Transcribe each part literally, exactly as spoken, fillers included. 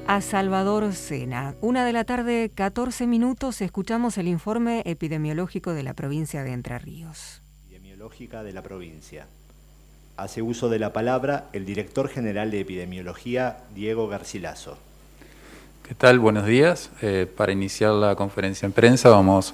a Salvador Sena. Una de la tarde, catorce minutos, escuchamos el informe epidemiológico de la provincia de Entre Ríos. Epidemiológica de la provincia. Hace uso de la palabra el director general de epidemiología, Diego Garcilaso. ¿Qué tal? Buenos días. Eh, para iniciar la conferencia en prensa vamos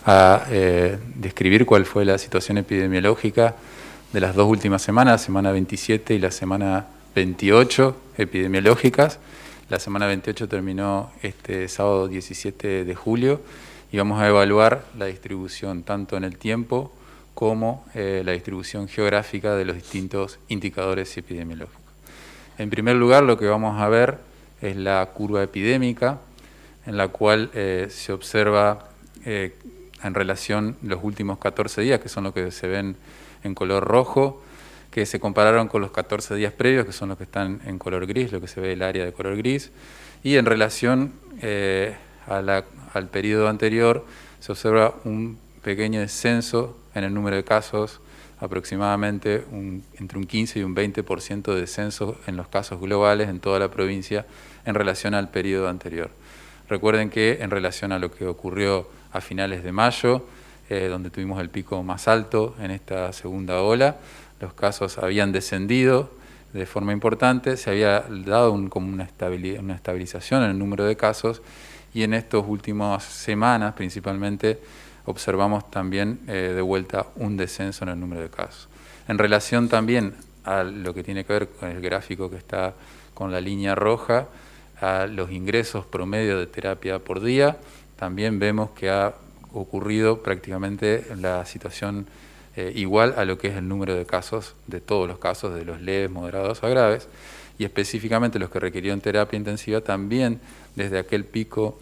a eh, describir cuál fue la situación epidemiológica de las dos últimas semanas, la semana veintisiete y la semana veintiocho epidemiológicas. La semana veintiocho terminó este sábado diecisiete de julio y vamos a evaluar la distribución tanto en el tiempo como eh, la distribución geográfica de los distintos indicadores epidemiológicos. En primer lugar, lo que vamos a ver es la curva epidémica, en la cual eh, se observa eh, en relación los últimos catorce días, que son los que se ven en color rojo, que se compararon con los catorce días previos, que son los que están en color gris, lo que se ve el área de color gris, y en relación eh, a la, al periodo anterior se observa un pequeño descenso en el número de casos, aproximadamente un, entre un quince y un veinte por ciento de descenso en los casos globales en toda la provincia en relación al periodo anterior. Recuerden que en relación a lo que ocurrió a finales de mayo, eh, donde tuvimos el pico más alto en esta segunda ola, los casos habían descendido de forma importante, se había dado un, como una, estabilidad, una estabilización en el número de casos y en estas últimas semanas principalmente observamos también eh, de vuelta un descenso en el número de casos. En relación también a lo que tiene que ver con el gráfico que está con la línea roja, a los ingresos promedio de terapia por día, también vemos que ha ocurrido prácticamente la situación eh, igual a lo que es el número de casos, de todos los casos, de los leves, moderados a graves, y específicamente los que requirieron terapia intensiva también desde aquel pico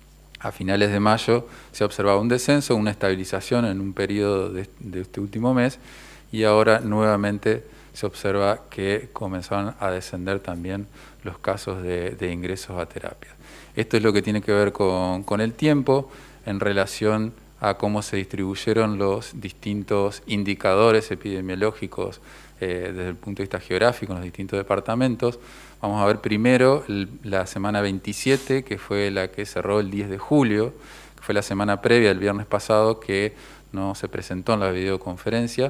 a finales de mayo se ha observado un descenso, una estabilización en un periodo de, de este último mes y ahora nuevamente se observa que comenzaron a descender también los casos de, de ingresos a terapia. Esto es lo que tiene que ver con, con el tiempo en relación a cómo se distribuyeron los distintos indicadores epidemiológicos eh, desde el punto de vista geográfico en los distintos departamentos. Vamos a ver primero el, la semana veintisiete, que fue la que cerró el diez de julio, que fue la semana previa del viernes pasado, que no se presentó en la videoconferencia.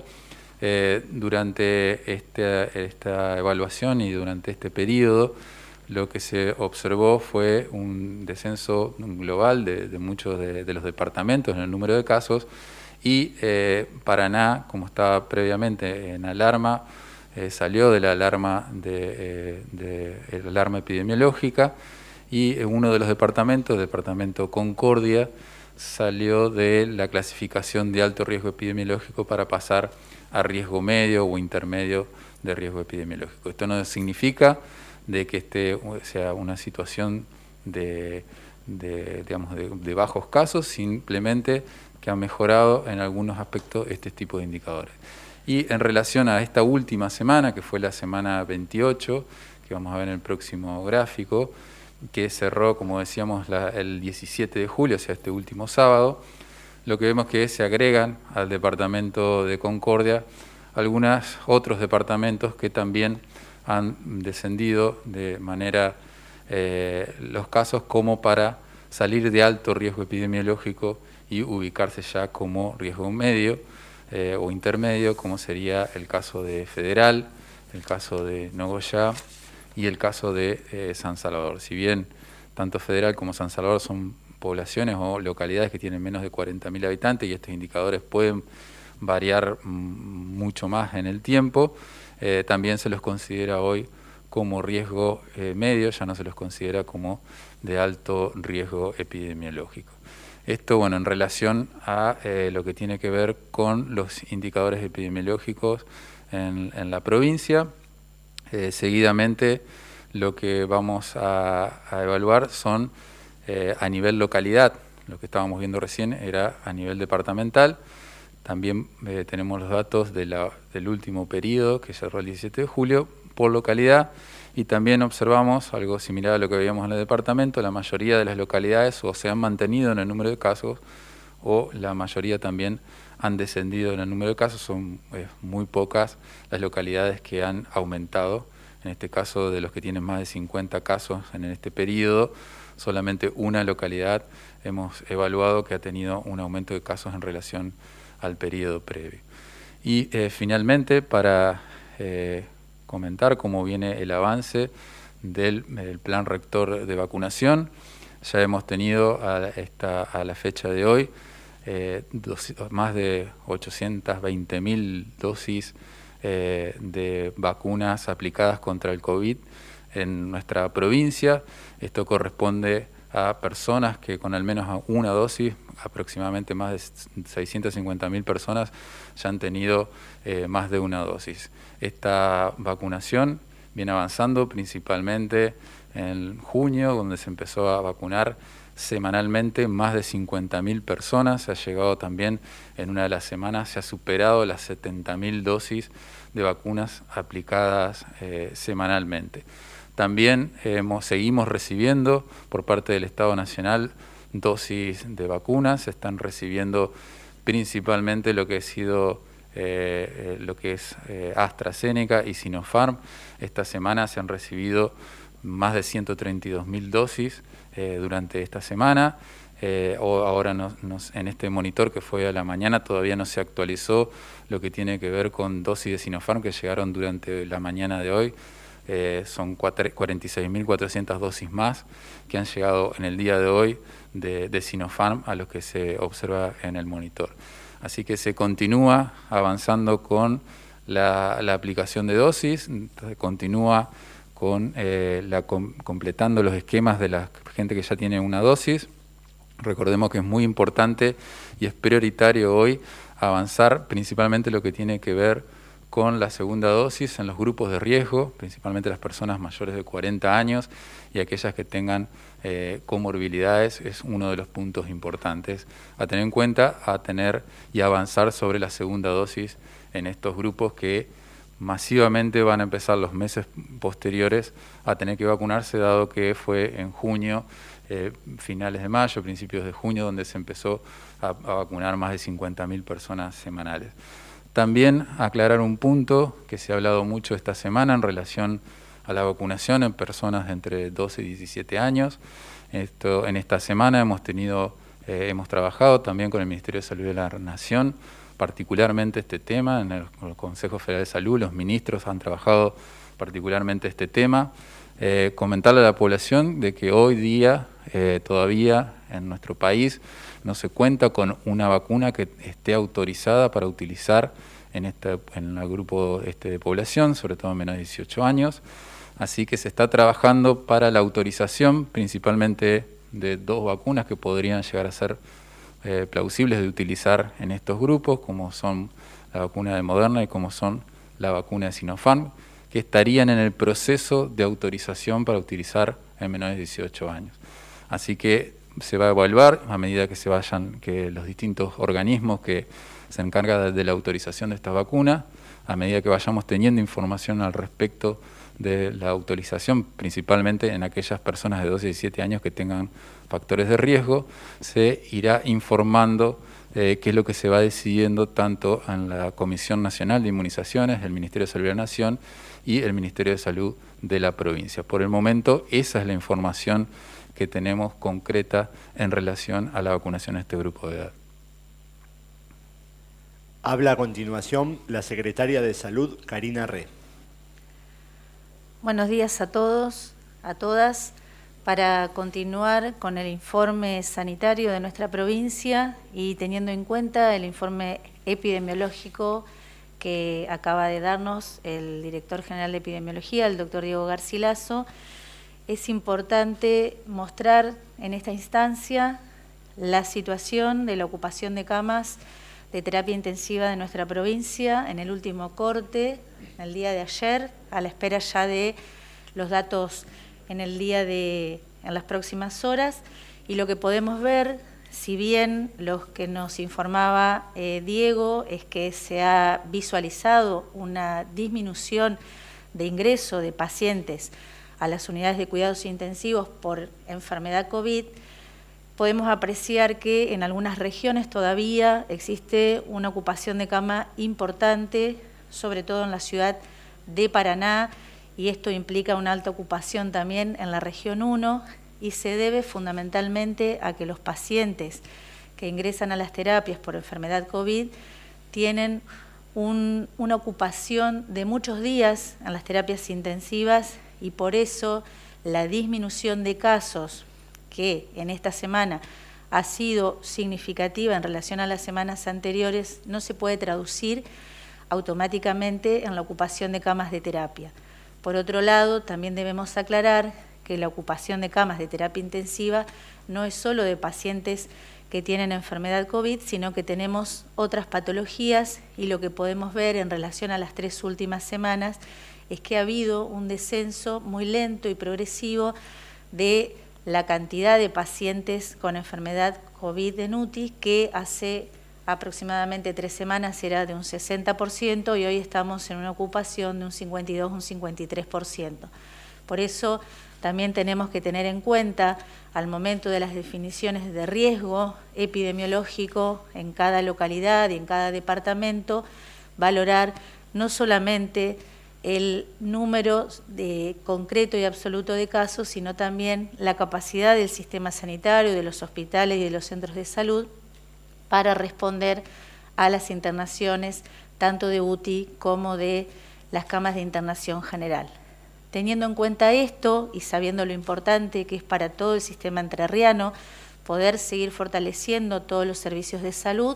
Eh, durante esta, esta evaluación y durante este periodo, lo que se observó fue un descenso global de, de muchos de, de los departamentos en el número de casos y eh, Paraná, como estaba previamente en alarma, Eh, salió de la alarma, de, eh, de, de la alarma epidemiológica y uno de los departamentos, el departamento Concordia, salió de la clasificación de alto riesgo epidemiológico para pasar a riesgo medio o intermedio de riesgo epidemiológico. Esto no significa de que este sea una situación de, de, digamos, de, de bajos casos, simplemente que ha mejorado en algunos aspectos este tipo de indicadores. Y en relación a esta última semana, que fue la semana veintiocho, que vamos a ver en el próximo gráfico, que cerró, como decíamos, la, el diecisiete de julio, o sea, este último sábado, lo que vemos que se agregan al departamento de Concordia algunos otros departamentos que también han descendido de manera eh, los casos como para salir de alto riesgo epidemiológico y ubicarse ya como riesgo medio, Eh, o intermedio, como sería el caso de Federal, el caso de Nogoyá y el caso de eh, San Salvador. Si bien tanto Federal como San Salvador son poblaciones o localidades que tienen menos de cuarenta mil habitantes y estos indicadores pueden variar mucho más en el tiempo, eh, también se los considera hoy como riesgo eh, medio, ya no se los considera como de alto riesgo epidemiológico. Esto, bueno, en relación a eh, lo que tiene que ver con los indicadores epidemiológicos en, en la provincia. Eh, seguidamente, lo que vamos a, a evaluar son eh, a nivel localidad. Lo que estábamos viendo recién era a nivel departamental. También eh, tenemos los datos de la, del último periodo, que cerró el diecisiete de julio, por localidad. Y también observamos algo similar a lo que veíamos en el departamento, la mayoría de las localidades o se han mantenido en el número de casos o la mayoría también han descendido en el número de casos, son eh, muy pocas las localidades que han aumentado En este caso, de los que tienen más de cincuenta casos en este periodo, solamente una localidad hemos evaluado que ha tenido un aumento de casos en relación al periodo previo. Y eh, finalmente, para eh, comentar cómo viene el avance del, del plan rector de vacunación, ya hemos tenido a, esta, a la fecha de hoy eh, dos, más de ochocientas veinte mil dosis eh, de vacunas aplicadas contra el COVID en nuestra provincia. Esto corresponde a personas que con al menos una dosis, aproximadamente más de seiscientas cincuenta mil personas, ya han tenido eh, más de una dosis. Esta vacunación viene avanzando principalmente en junio, donde se empezó a vacunar semanalmente más de cincuenta mil personas. Se ha llegado también en una de las semanas, se ha superado las setenta mil dosis de vacunas aplicadas eh, semanalmente. También hemos, seguimos recibiendo por parte del Estado Nacional dosis de vacunas. Se están recibiendo principalmente lo que ha sido eh, lo que es eh, AstraZeneca y Sinopharm. Esta semana se han recibido más de ciento treinta y dos mil dosis eh, durante esta semana. Eh, o ahora nos, nos, en este monitor que fue a la mañana todavía no se actualizó lo que tiene que ver con dosis de Sinopharm que llegaron durante la mañana de hoy. Eh, son cuarenta y seis mil cuatrocientas dosis más que han llegado en el día de hoy de, de Sinopharm a los que se observa en el monitor. Así que se continúa avanzando con la, la aplicación de dosis, se continúa con eh, la, com, completando los esquemas de la gente que ya tiene una dosis. Recordemos que es muy importante y es prioritario hoy avanzar principalmente lo que tiene que ver con la segunda dosis en los grupos de riesgo, principalmente las personas mayores de cuarenta años y aquellas que tengan eh, comorbilidades, es uno de los puntos importantes a tener en cuenta, a tener y avanzar sobre la segunda dosis en estos grupos que masivamente van a empezar los meses posteriores a tener que vacunarse, dado que fue en junio, eh, finales de mayo, principios de junio, donde se empezó a, a vacunar más de cincuenta mil personas semanales. También aclarar un punto que se ha hablado mucho esta semana en relación a la vacunación en personas de entre doce y diecisiete años. Esto, en esta semana hemos tenido, eh, hemos trabajado también con el Ministerio de Salud de la Nación, particularmente este tema, en el, en el Consejo Federal de Salud, los ministros han trabajado particularmente este tema. Eh, comentarle a la población de que hoy día eh, todavía en nuestro país no se cuenta con una vacuna que esté autorizada para utilizar en, este, en el grupo este de población, sobre todo menores de dieciocho años. Así que se está trabajando para la autorización principalmente de dos vacunas que podrían llegar a ser eh, plausibles de utilizar en estos grupos, como son la vacuna de Moderna y como son la vacuna de Sinopharm, que estarían en el proceso de autorización para utilizar en menores de dieciocho años. Así que se va a evaluar a medida que se vayan, que los distintos organismos que se encargan de, de la autorización de esta vacuna, a medida que vayamos teniendo información al respecto de la autorización, principalmente en aquellas personas de doce a diecisiete años que tengan factores de riesgo, se irá informando eh, qué es lo que se va decidiendo tanto en la Comisión Nacional de Inmunizaciones, el Ministerio de Salud de la Nación y el Ministerio de Salud de la provincia. Por el momento, esa es la información que tenemos concreta en relación a la vacunación de este grupo de edad. Habla a continuación la secretaria de Salud, Karina Re. Buenos días a todos, a todas. Para continuar con el informe sanitario de nuestra provincia y teniendo en cuenta el informe epidemiológico que acaba de darnos el director general de epidemiología, el doctor Diego Garcilaso, es importante mostrar en esta instancia la situación de la ocupación de camas de terapia intensiva de nuestra provincia en el último corte, el día de ayer, a la espera ya de los datos en el día de, en las próximas horas, y lo que podemos ver, si bien lo que nos informaba eh, Diego es que se ha visualizado una disminución de ingreso de pacientes a las unidades de cuidados intensivos por enfermedad COVID, podemos apreciar que en algunas regiones todavía existe una ocupación de cama importante, sobre todo en la ciudad de Paraná y esto implica una alta ocupación también en la región uno y se debe fundamentalmente a que los pacientes que ingresan a las terapias por enfermedad COVID tienen un, una ocupación de muchos días en las terapias intensivas y por eso la disminución de casos que en esta semana ha sido significativa en relación a las semanas anteriores no se puede traducir automáticamente en la ocupación de camas de terapia. Por otro lado, también debemos aclarar que la ocupación de camas de terapia intensiva no es solo de pacientes que tienen enfermedad COVID, sino que tenemos otras patologías y lo que podemos ver en relación a las tres últimas semanas es que ha habido un descenso muy lento y progresivo de la cantidad de pacientes con enfermedad COVID en U T I, que hace aproximadamente tres semanas era de un sesenta por ciento y hoy estamos en una ocupación de un cincuenta y dos, un cincuenta y tres por ciento. Por eso también tenemos que tener en cuenta al momento de las definiciones de riesgo epidemiológico en cada localidad y en cada departamento, valorar no solamente el número de concreto y absoluto de casos, sino también la capacidad del sistema sanitario, de los hospitales y de los centros de salud para responder a las internaciones tanto de U T I como de las camas de internación general. Teniendo en cuenta esto y sabiendo lo importante que es para todo el sistema entrerriano poder seguir fortaleciendo todos los servicios de salud,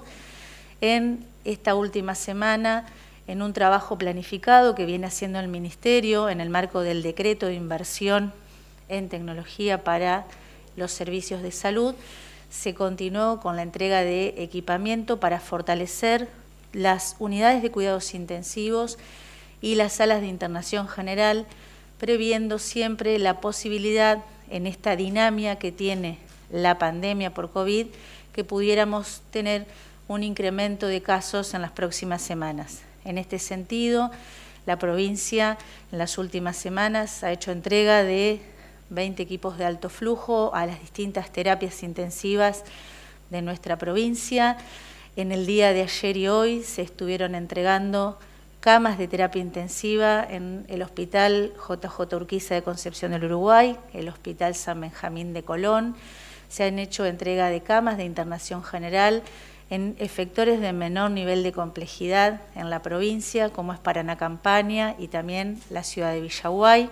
en esta última semana, en un trabajo planificado que viene haciendo el Ministerio en el marco del decreto de inversión en tecnología para los servicios de salud, se continuó con la entrega de equipamiento para fortalecer las unidades de cuidados intensivos y las salas de internación general, previendo siempre la posibilidad en esta dinámica que tiene la pandemia por COVID, que pudiéramos tener un incremento de casos en las próximas semanas. En este sentido, la provincia en las últimas semanas ha hecho entrega de veinte equipos de alto flujo a las distintas terapias intensivas de nuestra provincia. En el día de ayer y hoy se estuvieron entregando camas de terapia intensiva en el Hospital J J Urquiza de Concepción del Uruguay, el Hospital San Benjamín de Colón. Se han hecho entrega de camas de internación general en efectores de menor nivel de complejidad en la provincia, como es Paraná Campaña y también la ciudad de Villaguay.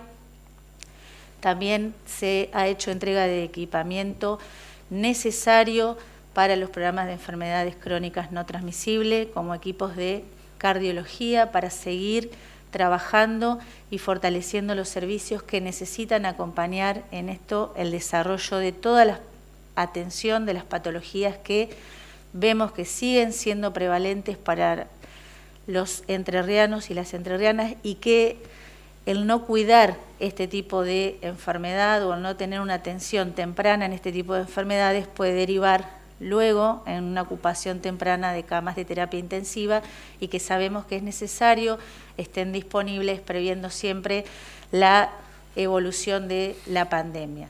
También se ha hecho entrega de equipamiento necesario para los programas de enfermedades crónicas no transmisibles, como equipos de cardiología, para seguir trabajando y fortaleciendo los servicios que necesitan acompañar en esto el desarrollo de toda la atención de las patologías que vemos que siguen siendo prevalentes para los entrerrianos y las entrerrianas y que el no cuidar este tipo de enfermedad o el no tener una atención temprana en este tipo de enfermedades puede derivar luego en una ocupación temprana de camas de terapia intensiva y que sabemos que es necesario estén disponibles previendo siempre la evolución de la pandemia.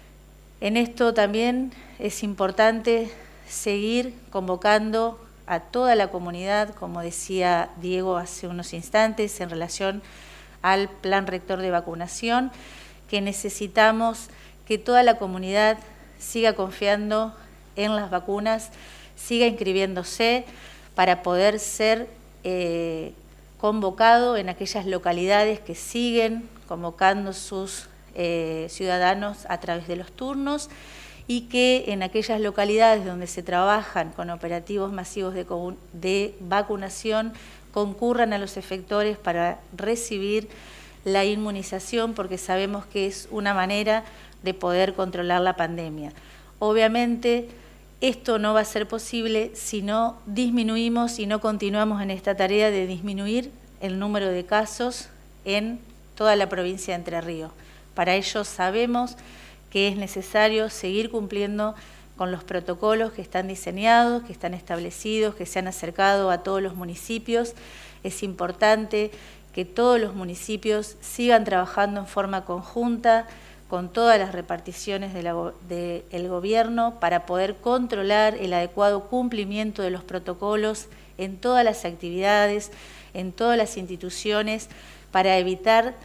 En esto también es importante seguir convocando a toda la comunidad, como decía Diego hace unos instantes, en relación al plan rector de vacunación, que necesitamos que toda la comunidad siga confiando en las vacunas, siga inscribiéndose para poder ser eh, convocado en aquellas localidades que siguen convocando sus eh, ciudadanos a través de los turnos y que en aquellas localidades donde se trabajan con operativos masivos de, de vacunación concurran a los efectores para recibir la inmunización, porque sabemos que es una manera de poder controlar la pandemia. Obviamente, esto no va a ser posible si no disminuimos y no continuamos en esta tarea de disminuir el número de casos en toda la provincia de Entre Ríos. Para ello sabemos que es necesario seguir cumpliendo con los protocolos que están diseñados, que están establecidos, que se han acercado a todos los municipios. Es importante que todos los municipios sigan trabajando en forma conjunta con todas las reparticiones del de de gobierno para poder controlar el adecuado cumplimiento de los protocolos en todas las actividades, en todas las instituciones, para evitar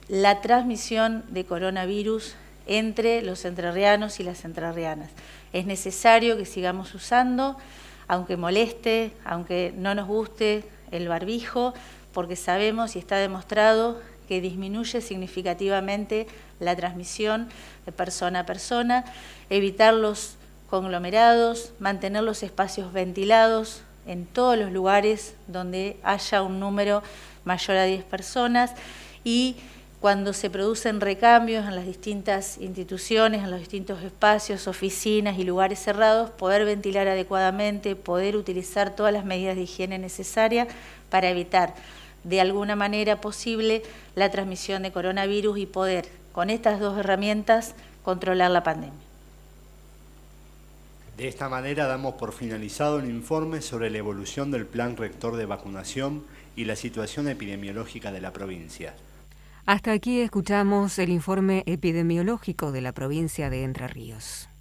la transmisión de coronavirus entre los entrerrianos y las entrerrianas. Es necesario que sigamos usando, aunque moleste, aunque no nos guste el barbijo, porque sabemos y está demostrado que disminuye significativamente la transmisión de persona a persona, evitar los conglomerados, mantener los espacios ventilados en todos los lugares donde haya un número mayor a diez personas, y cuando se producen recambios en las distintas instituciones, en los distintos espacios, oficinas y lugares cerrados, poder ventilar adecuadamente, poder utilizar todas las medidas de higiene necesarias para evitar de alguna manera posible la transmisión de coronavirus y poder, con estas dos herramientas, controlar la pandemia. De esta manera damos por finalizado el informe sobre la evolución del Plan Rector de Vacunación y la situación epidemiológica de la provincia. Hasta aquí escuchamos el informe epidemiológico de la provincia de Entre Ríos.